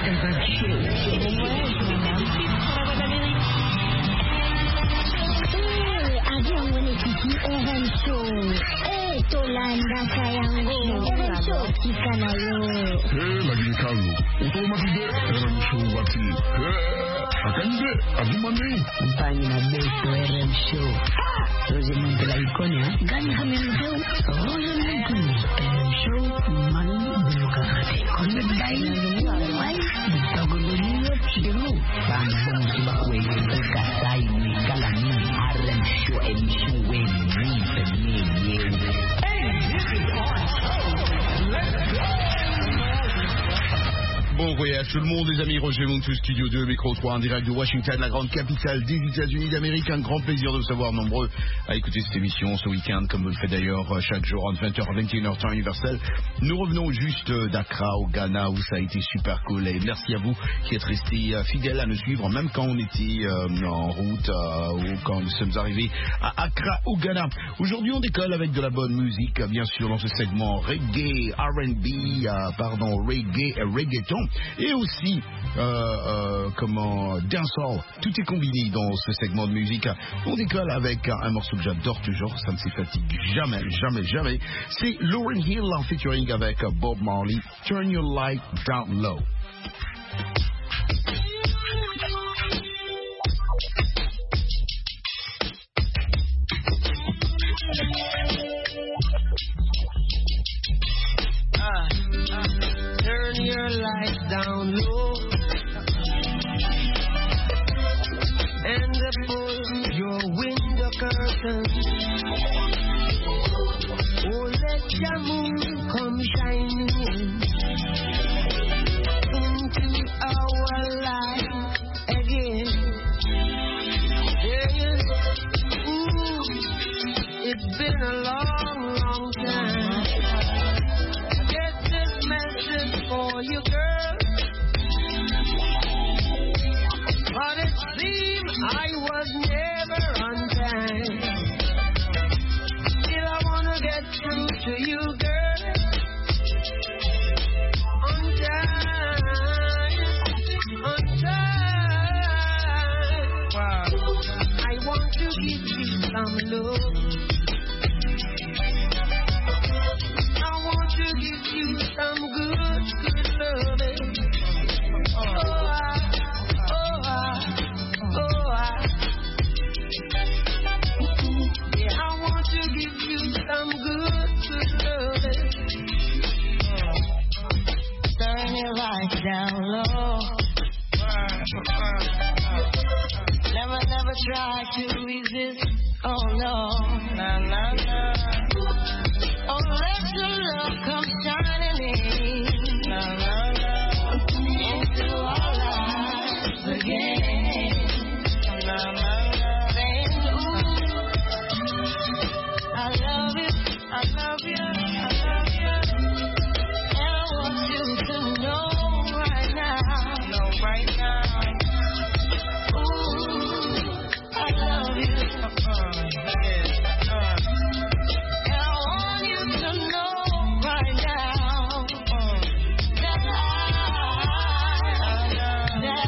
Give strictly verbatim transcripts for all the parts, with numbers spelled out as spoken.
Tolanda sayangku, R M Show kita nayo. Eh, lagi kalu. Untuk mati deh, R M Show bati. Eh, akan deh, aku mandi. Kumpangi na beso R M Show. Roje mantela ikonya, gani kami mzeu. Roje mantela R M Show, manu buka kati. Kone dai, wai, bitago dunia cilu. Bambang sebab wege buka sai ni kalani R M Show emission wege ni penye ye. Bon voyage tout le monde, les amis. Roger Montou, Studio deux, micro trois, en direct de Washington, la grande capitale des États-Unis d'Amérique. Un grand plaisir de vous savoir nombreux à écouter cette émission ce week-end, comme vous le faites d'ailleurs chaque jour entre vingt heures et vingt et une heures temps universel. Nous revenons juste d'Accra au Ghana, où ça a été super cool. Et merci à vous qui êtes restés fidèles à nous suivre, même quand on était euh, en route euh, ou quand nous sommes arrivés à Accra au Ghana. Aujourd'hui, on décolle avec de la bonne musique, bien sûr, dans ce segment reggae, R and B, euh, pardon, reggae et reggaeton. Et aussi, euh, euh, comment, dancehall. Tout est combiné dans ce segment de musique. On décolle avec un, un morceau que j'adore toujours, ça ne se fatigue jamais, jamais, jamais. C'est Lauryn Hill en featuring avec Bob Marley. Turn your light down low. Turn your lights down low and pull your window curtain. Oh, let your moon come shining in into our life again. Yeah. Ooh, it's been a long, long time. For you, girl, but it seemed I was never on time. Still I wanna get through to you, girl, on time, on time. Wow. I want to give you some love. I want to give you some good. Down low. Never, never try to resist. Oh no, nah, nah, nah. Oh, let your love come shining in. Nah, nah, nah. Into our lives again. Nah, nah, nah. Saying, ooh, I love you, I love you, I love you. And I want you to know. Right now, ooh, I love you. Uh-uh, yeah, uh. And I want you to know right now uh, that I, that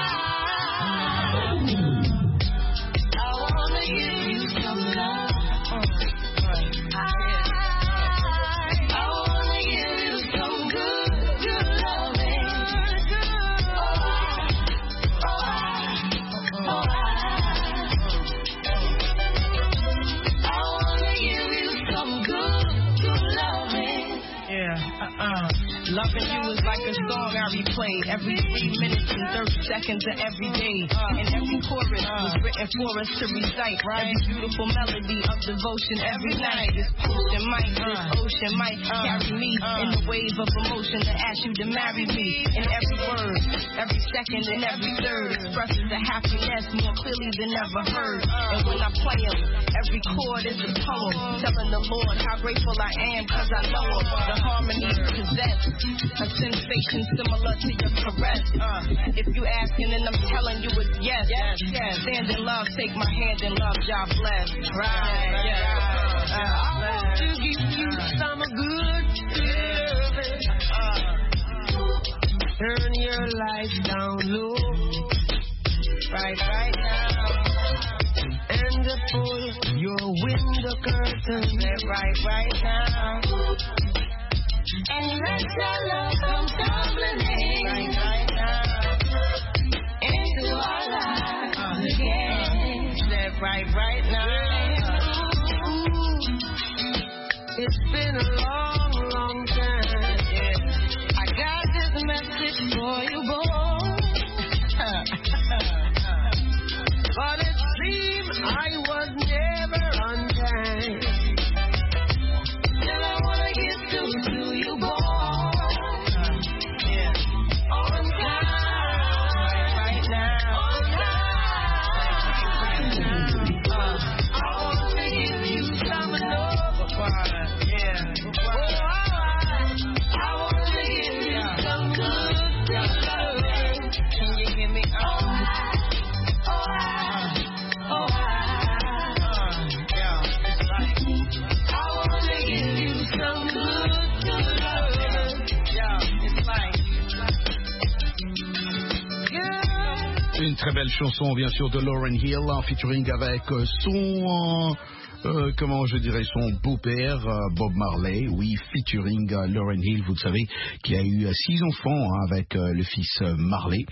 I, I want to give you some love. Uh, right. I, I want to give you some good, good loving. Uh-uh. Loving you is like a song I replay every three minutes and thirty seconds of every day. Uh, and every chorus uh, was written for us to recite. Right. Every beautiful melody of devotion every night. This ocean might, this ocean might uh, carry me uh, in the wave of emotion to ask you to marry me. And every word, every second and every third expresses the happiness more clearly than ever heard. And when I play them, every chord is a poem telling the Lord how grateful I am because I know him. The harmony possess a sensation similar to your caress. Uh, if you asking and I'm telling you it's yes, yes, yes. Stand in love, take my hand in love, God bless. Right, yeah. Uh, uh, I want to give you some good feeling. Uh, turn your light lights down low. Right, right now. And to pull your window curtain. Right, right now. And let your love come tumbling in. Right, right now. Into our lives again. Step right, right now. It's been a long, long time. Yeah. I got this message for you, boy. But it seems I was never on time. Still I wanna get through to you, boy. Yeah. On time. Right now. On time. Uh, I wanna give you some love. Yeah. Oh, I wanna give you some good, good love. Can you give me all? Une très belle chanson, bien sûr, de Lauryn Hill, en featuring avec son, euh, comment je dirais, son beau-père, euh, Bob Marley, oui, featuring euh, Lauryn Hill, vous le savez, qui a eu euh, six enfants hein, avec euh, le fils euh, Marley,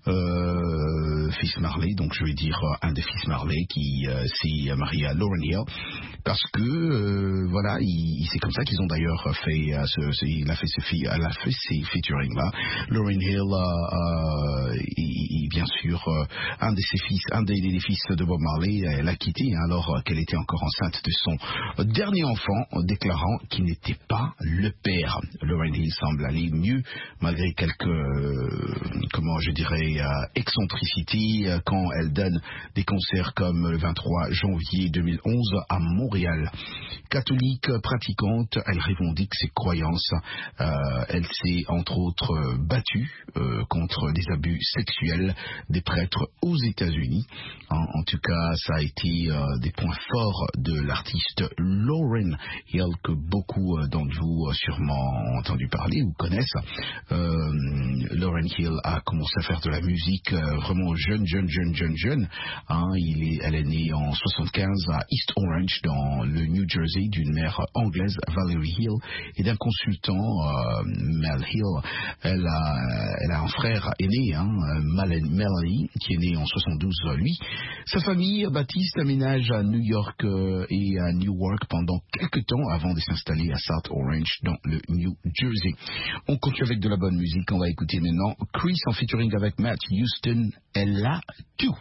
euh, fils Marley, donc je vais dire euh, un des fils Marley qui euh, s'est marié à Lauryn Hill, parce que, euh, voilà, il, c'est comme ça qu'ils ont d'ailleurs fait, euh, ce, ce, il a fait ce, elle a fait ces featuring-là. Lauryn Hill, euh, euh, et, et bien sûr, euh, un de ses fils, un des, des fils de Bob Marley, elle a quitté hein, alors qu'elle était encore enceinte de son dernier enfant, déclarant qu'il n'était pas le père. Lauryn Hill semble aller mieux, malgré quelques, euh, comment je dirais, euh, excentricités, euh, quand elle donne des concerts comme le vingt-trois janvier deux mille onze à Montréal. Catholique pratiquante, elle revendique ses croyances. Euh, elle s'est entre autres battue euh, contre des abus sexuels des prêtres aux États-Unis. En, en tout cas, ça a été euh, des points forts de l'artiste Lauryn Hill, que beaucoup euh, d'entre vous euh, sûrement ont entendu parler ou connaissent. Euh, Lauryn Hill a commencé à faire de la musique euh, vraiment jeune, jeune, jeune, jeune, jeune. Hein, il est, elle est née en soixante-quinze à East Orange, dans le New Jersey, d'une mère anglaise, Valerie Hill, et d'un consultant, euh, Mel Hill. Elle a, elle a un frère aîné, hein, Melanie, qui est né en soixante-douze, lui. Sa famille, Baptiste, aménage à New York euh, et à Newark pendant quelques temps avant de s'installer à South Orange dans le New Jersey. On continue avec de la bonne musique. On va écouter maintenant Chris en featuring avec Matt Houston. Elle a tout.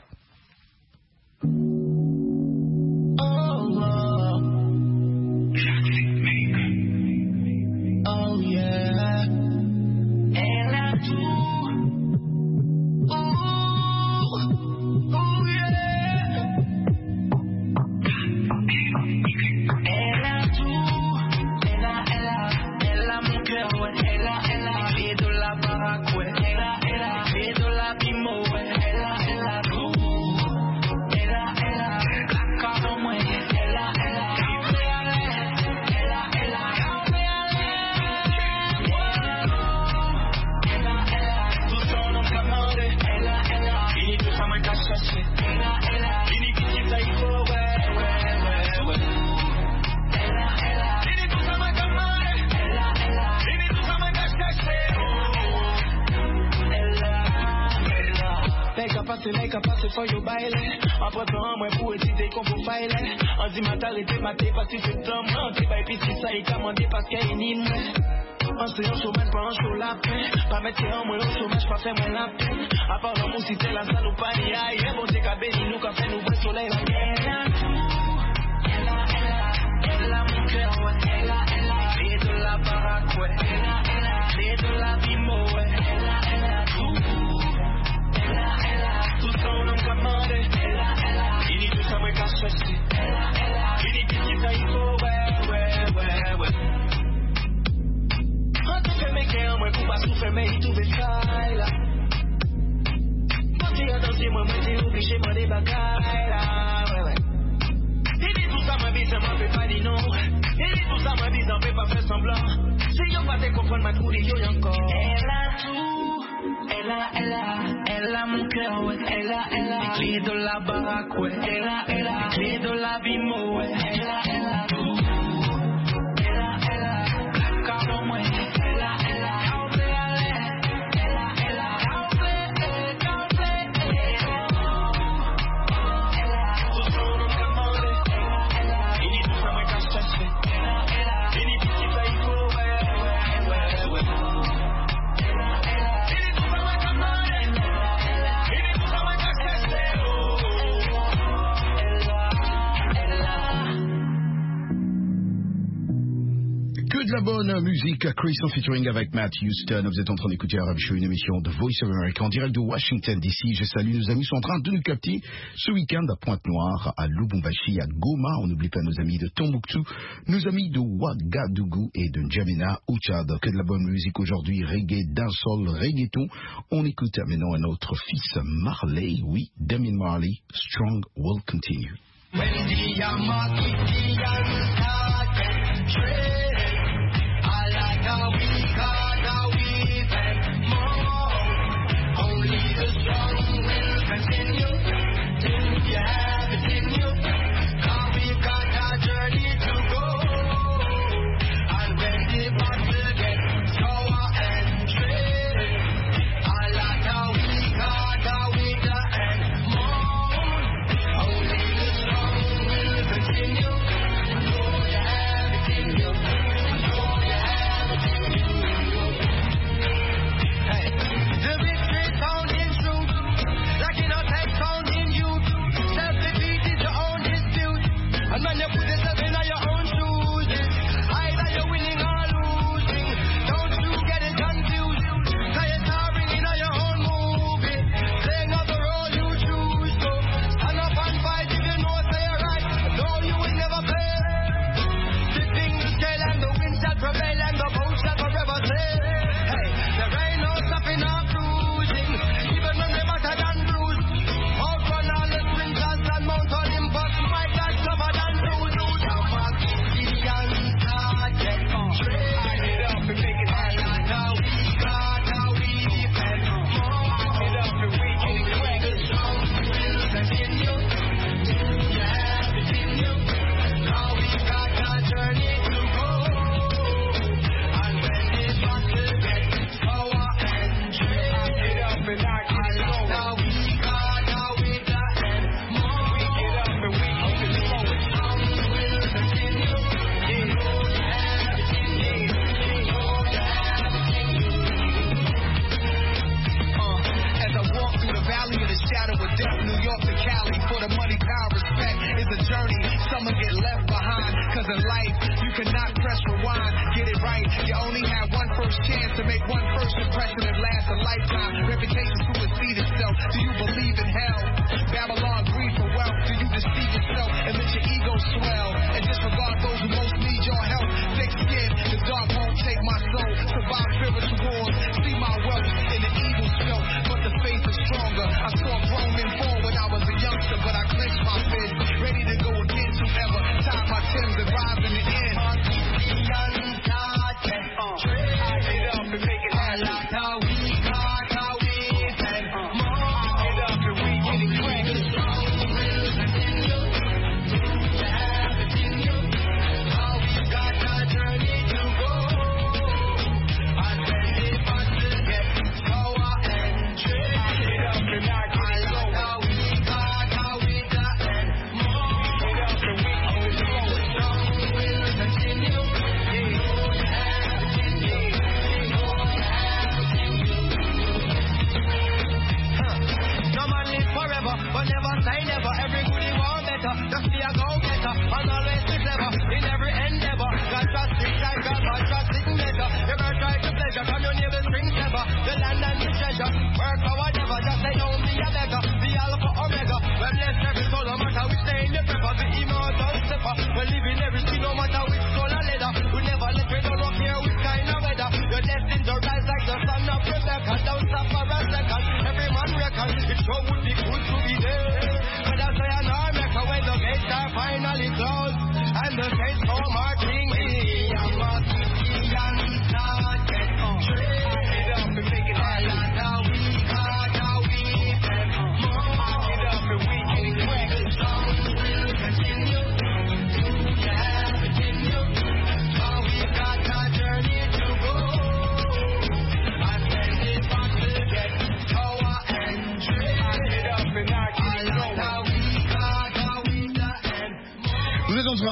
Oh yeah, elle a tout. Like a passe for you baile. Après temps, moi pour étudier qu'on peut baile. On dit ma t'arrêter maté parce que c'est temps. On dit pas puis si ça est commandé parce qu'il y a une île. On se en chômage, pas en chaud la paix. Pas mettre en moi au chômage, pas faire moi la peine. À part l'amour, si c'est la salle ou pas, il y a. Il est bon, c'est qu'à béni, nous, quand fait nous voir soleil. Elle a tout. Elle a, elle a, elle a mon cœur, ouais. Elle a, elle a, et de la baraque, ouais. Elle a, elle a, et de la bimo, ouais. Elle a, elle a tout. Elle a, elle a, tout son nom commandé. Elle a, elle a, il dit tout ça, moi, qu'à chercher. Elle a, elle a, il dit tout ça, il faut, ouais, ouais, ouais, ouais. Quand tu fais mes cœurs, moi, pour pas souffrir, mais il trouve ça, là. Quand tu as dansé, moi, moi, t'es obligé, moi, des bagailles, là, ouais, ouais. Il dit tout ça, ma vie, ça m'en fait pas dire non. Il dit tout ça, ma vie, ça m'en fait pas faire semblant. Si yo pas te comprendre, ma trouille, yo, encore. Elle a tout. Ella, ella, ella mon cœur, ouais. Ella, ella, les clés de la baraque, ouais. Ella, ella, les clés de la vie, moi, ouais. Ella, ella, ella, ella, car moi, ella, ella, La bonne musique, Chris en featuring avec Matt Houston. Vous êtes en train d'écouter Arab Show, une émission de Voice of America en direct de Washington D C. Je salue nos amis qui sont en train de nous capter ce week-end à Pointe-Noire, à Lubumbashi, à Goma. On n'oublie pas nos amis de Tombouctou, nos amis de Ouagadougou et de N'Djamena au Tchad. Que de la bonne musique aujourd'hui, reggae, dancehall, reggaeton. On écoute maintenant un autre fils, Marley, oui, Damien Marley, Strong Will Continue. Now we got, now we've had more. Only the strong will continue. Till you have it in you. Now we've got our journey to go. And when the battle gets sour and dread, a lot now we got, now we've got more. Only the strong will continue. I know you have it in you. I know you have it in you. And when you put yourself in your own shoes, either you're winning or losing. Don't you get it confused. Cause you're starring in your own movie, playing out the role you choose. So stand up and fight if you know say you're right. No, you will never play. Tipping the scale and the wind shall prevail and the boat shall forever sail. Hey, there ain't no stopping or cruising, even when we're battered and bruised. Outrun all the sprinters and Mount Olympus. My God, cover that. Some will get left behind, cause in life you cannot press rewind. Get it right, you only have one first chance to make one first impression that lasts a lifetime. Reputation supersedes itself. Do you believe in hell? Babylon greed for wealth. Do you deceive yourself and let your ego swell? And disregard those who most need your help. Thick skin, the dark won't take my soul. Survive spiritual wars, see my wealth in the evil scope. But the faith is stronger. I saw grown men fall when I was a youngster, but I clenched my fist, ready to go against whoever. Tie my Timbs and rise in the end. Trade it up and make it happen. How we got, how we've had more. It up and we getting crazy. Strong will continue. To have it in you. How we got our journey to go. And when the battle gets sour and trade it up and I can go. How we got, how we got and more. It up and we always go. Strong will continue. Forever, but never say never. Every goodie want better. Just be a go-getter and always be clever in every endeavor. God trust it, God God, God trust it better. You gonna try to pleasure from your neighbor's string clever. The land and the treasure, work for whatever. Just say don't be a beggar. The Alpha Omega. Well, bless every soul, no matter which day in the pepper. The immortal stepper. Well, live in every skin, no matter which soul or leather. We never let me down, don't care which kind of weather. You're destined to rise like the son of Rebecca. Don't stop for a second. Every man reckon it sure would be good to be there. But that's why I'm not making when the gates are finally closed and the saints go marching in. I'm not thinking I'm not getting trade it up and make it happen.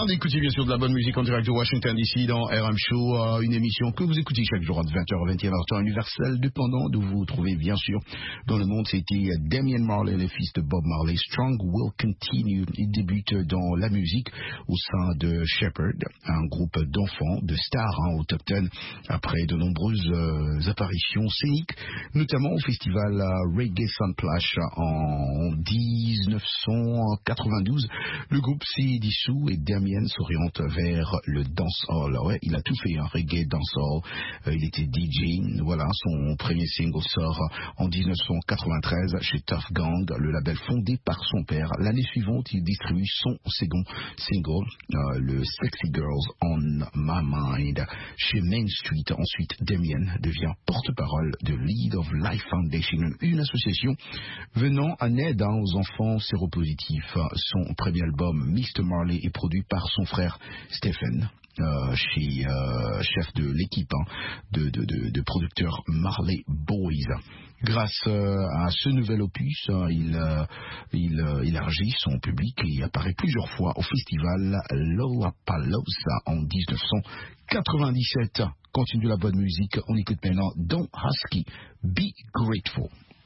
Sound, écoutez bien sûr de la bonne musique en direct de Washington D C dans R M Show, euh, une émission que vous écoutez chaque jour entre vingt heures et vingt et une heures, temps universel, dépendant d'où vous vous trouvez bien sûr dans le monde. C'était Damian Marley, le fils de Bob Marley. Strong Will Continue. Il débute dans la musique au sein de Shepherd, un groupe d'enfants, de stars hein, au top dix, après de nombreuses euh, apparitions scéniques, notamment au festival euh, Reggae Sunsplash en dix-neuf cent quatre-vingt-douze. Le groupe s'est dissous et Damien s'oriente vers le dancehall. Ouais, il a tout fait, hein, reggae, dancehall. Euh, il était D J. Voilà, son premier single sort en dix-neuf cent quatre-vingt-treize chez Tough Gang, le label fondé par son père. L'année suivante, il distribue son second single, euh, le Sexy Girls on My Mind, chez Main Street. Ensuite, Damien devient porte-parole de Lead of Life Foundation, une association venant en aide hein, aux enfants séropositifs. Son premier album, mister Marley, est produit par son frère Stephen, euh, chez euh, chef de l'équipe hein, de, de, de, de producteurs Marley Boys. Grâce euh, à ce nouvel opus, hein, il, euh, il euh, élargit son public et apparaît plusieurs fois au festival Lollapalooza en dix-neuf cent quatre-vingt-dix-sept. Continue la bonne musique, on écoute maintenant Don Husky, Be Grateful.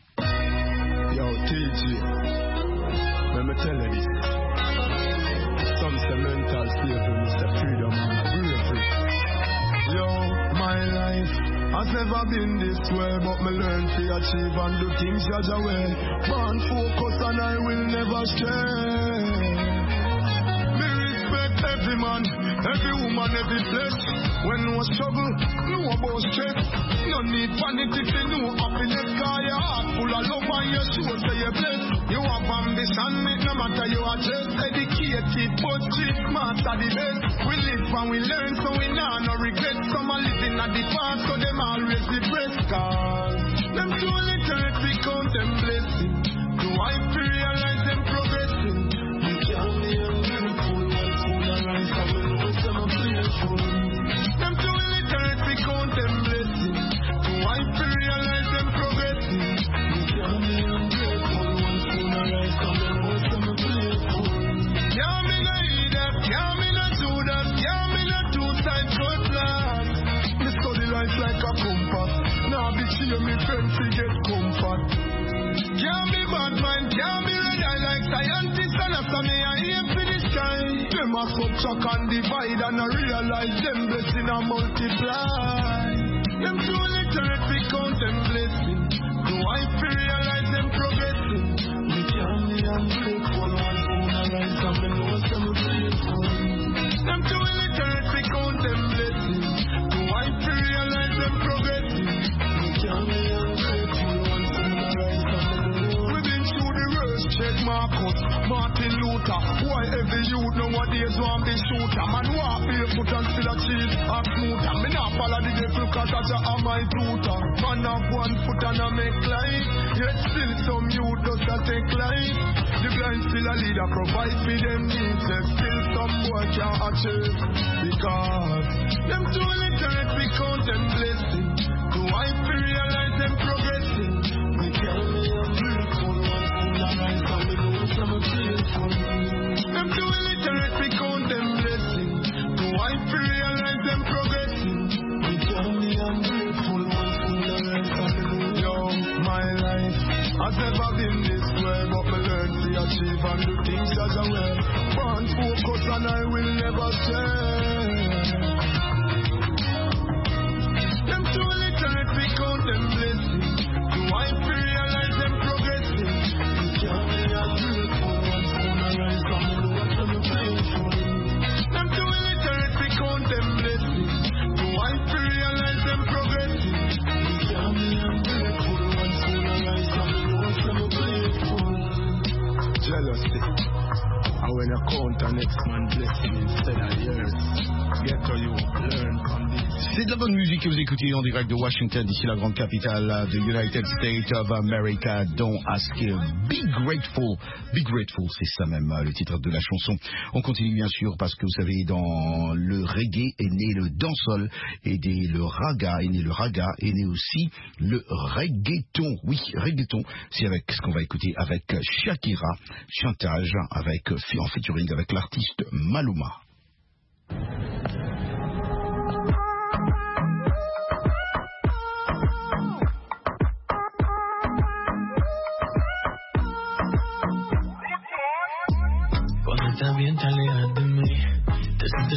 Yo, T G, let me tell you this. Some say mental slavery, Mister Freedom and bravery. Yo, my life has never been this way, but me learn to achieve and do things Jaja way. Born focus and I will never stray. Me respect every man, every woman, every flesh. When no struggle, no about stress. No need panic if you know happiness, cause your heart full of love and your soul say you're blessed. You have ambition, make no matter you are just educated, but street smart are the best. We live and we learn, so we nah no regret. Some are living at the past, so them always depressed. Cause them too literate, we count them blessing. Do I realize them progressing? You can't be ungrateful, one fool arise, I will know some are playful. Them too literate, we count them blessing. Do I realize them progressing? You can't be ungrateful, one fool arise, I will know some are playful. Yeah, me no eat that, yeah, me no do that, yeah, me no two sides good plan. Me study life like a compass. Now be cheer me friend to get comfort. Can't be bad mind, can't be red eye like scientists, and after me I aim for the sky. Them a subtract and divide and I realize them blessing and multiply. Them too literate, we count them blessing. Do I realize them progressing? We can't be ungrateful, one fool arise and me know some grateful. Them too literate, we count them blessing. Do I realize them progressing? We can't be ungrateful, one fool arise and me know. We've been through the worst, check Marcus, Martin Luther. Why every youth nowadays want be shooter? Man walk barefoot and still achieve a smoother. Me not follow the devil cause that's a my tutor. Man have one foot and I make life. Yet still some youth does not take life. The blind still a leader provide for them needs. Yet still some boy can't achieve. Because them too literate we count them blessing. Do I realize them progressing? We can't be ungrateful, one fool arise and we know some are grateful. Them too illiterate, we count them blessing. Do I realize them progressing? We can't be ungrateful, one fool arise and we know. Yo, my life has never been this way, but me learn to achieve and do things as I will. Born focus and I will never stray. Them too illiterate, we count them blessing. Do I realize them progressing? We can't be ungrateful, one fool arise and we know some are playful. Them too illiterate, we count them blessing. Do I realize them progressing? We can't be ungrateful, one fool arise and we know some are playful. Jealousy, and when you count the next man blessing instead of yours, get to you, learn from this. C'est de la bonne musique que vous écoutez en direct de Washington, d'ici la grande capitale de United States of America. Don't ask him. Be grateful. Be grateful, c'est ça même le titre de la chanson. On continue bien sûr parce que vous savez, dans le reggae est né le dancehall, et né le raga, est né le raga, est né aussi le reggaeton. Oui, reggaeton, c'est avec ce qu'on va écouter avec Shakira, chantage avec en featuring avec l'artiste Maluma.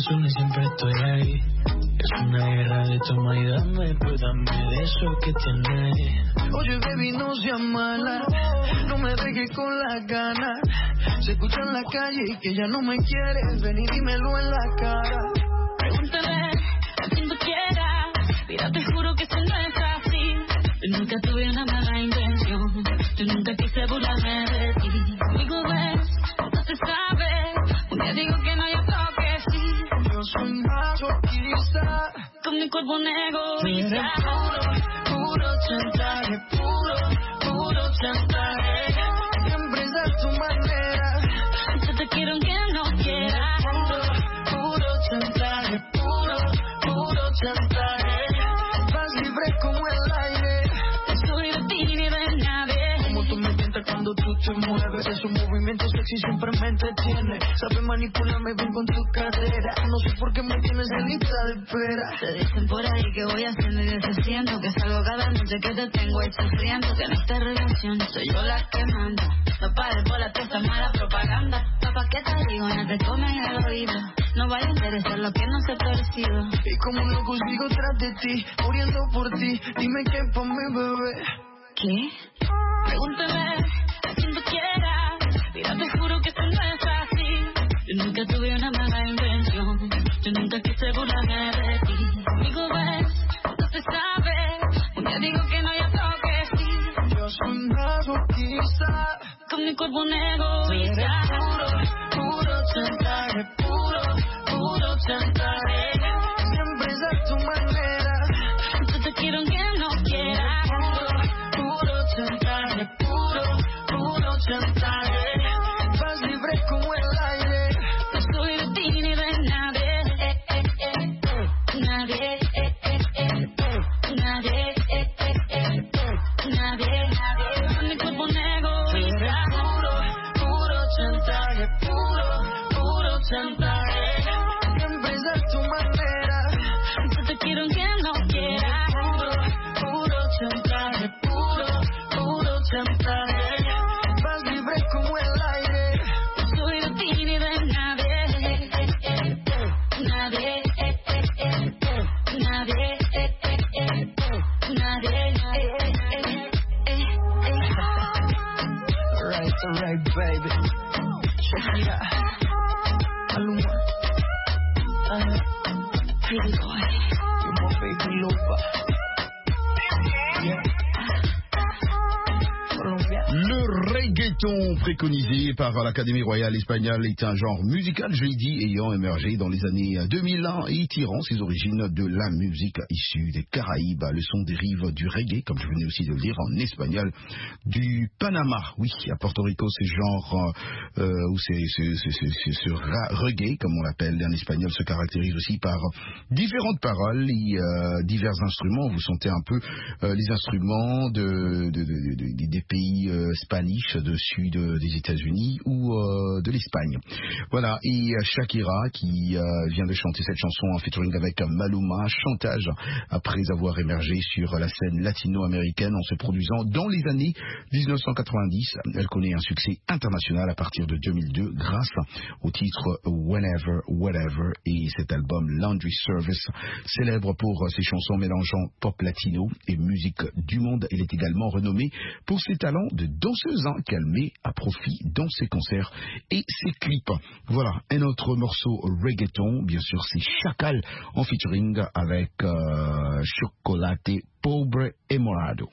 corazón y siempre estoy ahí. Es una guerra de toma y dame, pues dame de eso que tienes. Oye, baby, no seas mala, no me dejes con las ganas. Se escucha en la calle y que ya no me quieres, ven y dímelo en la cara. Pregúntale a quien tú quieras, mira, te juro que esto no es fácil. Yo nunca tuve una mala intención, yo nunca quise burlarme de ti. Conmigo ves, no se sabe, un día digo que no, y otro que sí. Yo soy masoquista, con mi cuerpo un egoísta. Puro, puro chantaje, puro, puro chantaje. Siempre es a tu manera, yo te quiero aunque no quieras. Puro, puro chantaje, puro, puro chantaje. Vas libre como el aire, no soy de ti ni de nadie. Como tú me tientas cuando tú te mueves, esos movimientos sexy siempre me entretiene. Sabes manipularme bien con tu cadera, no sé por qué me tienes en lista de espera. Te dicen por ahí que voy haciendo y deshaciendo, que salgo cada noche que te tengo ahí sufriendo, que en esta relación soy yo la que manda. No pares por la testa, mala propaganda. Papá, ¿qué te digo? No te comen el oído, no vaya a interesar lo que no se ha torcido. Y como un loco sigo tras de ti, muriendo por ti, dime qué pa' mi bebé. ¿Qué? Pregúntame a quien tú quieras, mira, te juro que esto no es fácil. Yo nunca tuve una mala intención, yo nunca quise burlarme de ti. Conmigo ves, no se sabe, un día digo que no, y otro que sí. Yo soy masoquista, con mi cuerpo un egoísta. Puro, puro chantaje, puro, puro chantaje. Siempre es a tu manera, yo te quiero aunque no quieras. Puro, puro chantaje, puro, puro chantaje. Vas libre como el aire, no soy de ti ni de nadie. Eh, eh, eh, eh. Nadie, eh, eh, eh. Nadie, eh, eh, eh. Nadie, nadie. Con mi cuerpo un egoísta. Puro, puro chantaje, puro, puro chantaje. Siempre es a tu manera, yo te quiero aunque no quieras. Puro, puro chantaje, puro, puro chantaje. Vas libre como el aire, no soy de ti ni de nadie. Eh, eh, eh, eh. Nadie, eh, eh, eh. Nadie, eh, eh, eh. Nadie, nadie, eh, eh, eh, eh. Alright, alright, baby. Shakira, Maluma, uh, Pretty boy, you're my baby lover. Yeah. Colombia. Le reggaeton préconisé par l'Académie royale espagnole est un genre musical, je l'ai dit, ayant émergé dans les années deux mille et tirant ses origines de la musique issue des Caraïbes. Le son dérive du reggae, comme je venais aussi de le dire en espagnol, du Panama. Oui, à Porto Rico, c'est genre, euh, ou c'est ce reggae, comme on l'appelle en espagnol, se caractérise aussi par différentes paroles et euh, divers instruments. Vous sentez un peu euh, les instruments de, de, de, de, des pays euh, spanish de sud des États-Unis ou euh, de l'Espagne. Voilà, et Shakira qui euh, vient de chanter cette chanson en featuring avec Maluma, chantage après avoir émergé sur la scène latino-américaine en se produisant dans les années mille neuf cent quatre-vingt-dix. Elle connaît un succès international à partir de deux mille deux grâce au titre Whenever, Whatever et cet album Laundry Service, célèbre pour ses chansons mélangeant pop latino et musique du monde. Elle est également renommée pour ses talents de danseuse hein, qu'elle met à profit dans ses concerts et ses clips. Voilà, un autre morceau reggaeton, bien sûr c'est Chacal en featuring avec euh, Chocolate Pobre et Morado.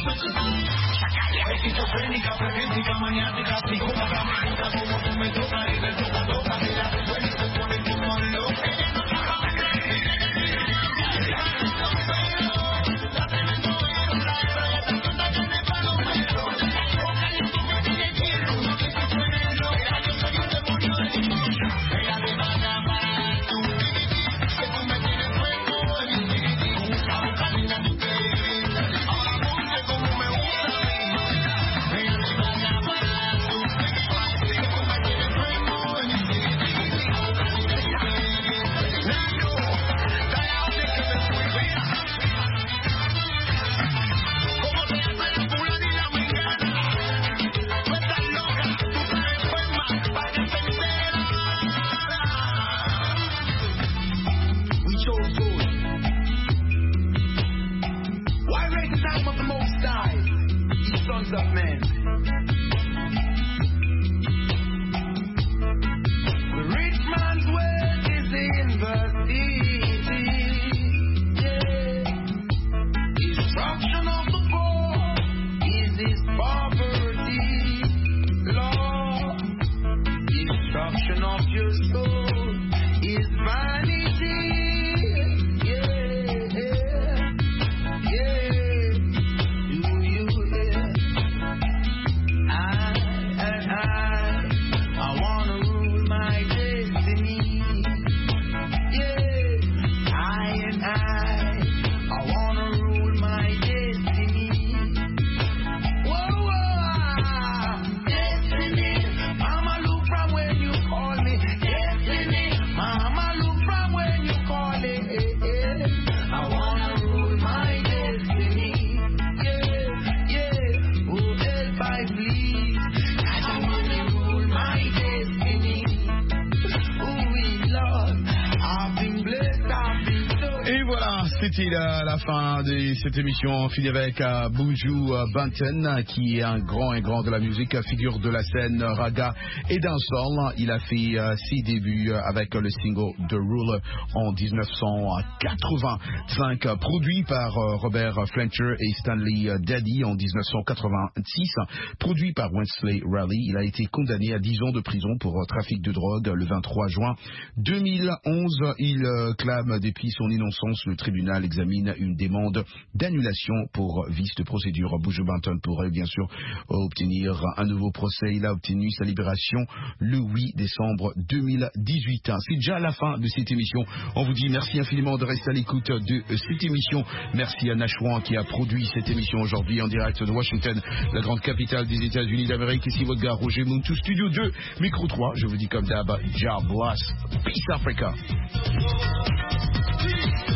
Esquizofrénica, frenética, maniática, psicópata, me gusta como tú me tocas y me toca, toca, mira, bueno, te pones tu mano, ella no te va a creer. La tremendo veo, la hebra de esta tonta que me paga un metro. Ojalá y tú me tienes tierno, no te estoy tremendo, ya yo soy un demonio de dimensión. Ella me va a parar tu dividi, que tú me tienes puesto en mi dividi. Busca, busca, niña, tú te dividi. Ahora ponte como me gusta a mí. Ella me va a parar tu dividi, que tú me tienes puesto en mi dividi. Busca, busca, niña, tú te dividi. Negro, cállate que me fui, mira. ¿Cómo te llama la fulana y la mexicana? Tú estás loca, tú estás enferma, para que te enteras. We chose good. Why raise the name of the Most High, ye sons of men? The rich man's wealth is in vanity. Yeah. Destruction of the poor is his poverty. Lord, destruction of your soul is vanity. Yeah, yeah. Do you hear? I, I, I, I wanna rule my destiny. Yeah, I and I, I wanna rule my destiny. Whoa, whoa, destiny. Mama, look from when you call me. Destiny. Mama, look from when you call it. I wanna rule my destiny. Yeah, yeah. Oh, help I please. I just wanna rule my destiny. Oh, we Lord, I've been blessed, I've been so. Et voilà, c'était la, la fin de cette émission. On finit avec uh, Buju uh, Banton, qui est un grand et grand de la musique, figure de la scène raga et dancehall. Il a fait uh, ses débuts avec le single The Ruler en dix-neuf cent quatre-vingt-cinq, produit par uh, Robert Fletcher et Stanley Daddy en dix-neuf cent quatre-vingt-six, produit par Wesley Raleigh. Il a été condamné à dix ans de prison pour uh, trafic de drogue le vingt-trois juin deux mille onze. Il uh, clame depuis son innocence. Le tribunal examine une demande d'annulation pour vice de procédure. Buju Banton pourrait bien sûr obtenir un nouveau procès. Il a obtenu sa libération le huit décembre deux mille dix-huit. C'est déjà la fin de cette émission. On vous dit merci infiniment de rester à l'écoute de cette émission. Merci à Nashwan qui a produit cette émission aujourd'hui en direct de Washington, la grande capitale des États-Unis d'Amérique. Ici votre gars Roger Muntu, Studio deux, Micro trois. Je vous dis comme d'hab, Jah bless. Peace Africa.